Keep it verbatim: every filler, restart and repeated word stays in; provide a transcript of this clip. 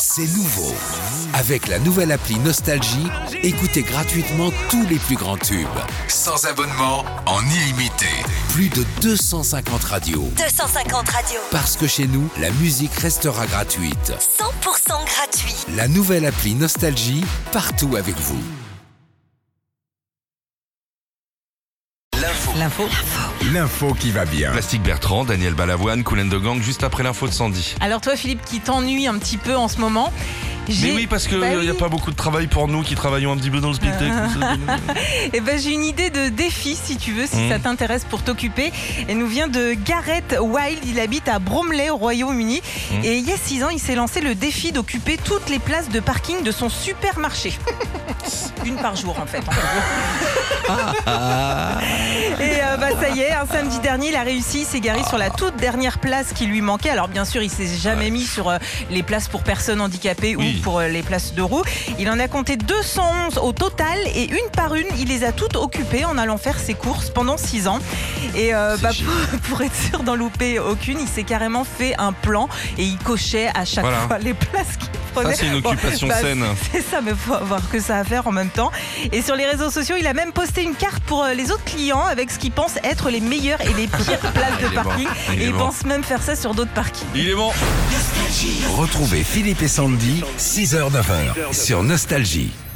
C'est nouveau. Avec la nouvelle appli Nostalgie, écoutez gratuitement tous les plus grands tubes. Sans abonnement, en illimité. Plus de deux cent cinquante radios. deux cent cinquante radios. Parce que chez nous, la musique restera gratuite. cent pour cent gratuit. La nouvelle appli Nostalgie, partout avec vous. L'info. L'info. L'info qui va bien. Plastique Bertrand, Daniel Balavoine, Kool and the Gang, juste après l'info de Sandy. Alors toi Philippe qui t'ennuie un petit peu en ce moment. Mais oui, parce qu'il n'y bah a oui. pas beaucoup de travail pour nous qui travaillons un petit peu dans le spectacle. Et ben j'ai une idée de défi si tu veux, si mmh. ça t'intéresse pour t'occuper. Elle nous vient de Gareth Wild, il habite à Bromley au Royaume-Uni. Mmh. Et il y a six ans, il s'est lancé le défi d'occuper toutes les places de parking de son supermarché. Une par jour en fait. En Et euh, bah, ça y est, un samedi dernier, il a réussi, il s'est garé sur la toute dernière place qui lui manquait. Alors bien sûr, il s'est jamais ouais. mis sur euh, les places pour personnes handicapées oui. ou pour euh, les places de roues. Il en a compté deux cent onze au total et une par une, il les a toutes occupées en allant faire ses courses pendant six ans. Et euh, bah, pour, pour être sûr d'en louper aucune, il s'est carrément fait un plan et il cochait à chaque voilà. fois les places qu'il prenait. Ça, c'est une occupation bon, bah, saine. C'est ça, mais il faut avoir que ça à faire en même temps. Et sur les réseaux sociaux, il a même posté une carte pour les autres clients avec ce qu'il pense être les meilleures et les pires places de parking. Bon. Il et il bon. pense même faire ça sur d'autres parkings. Il est bon. Retrouvez Philippe et Sandy, six heures neuf heures, sur Nostalgie.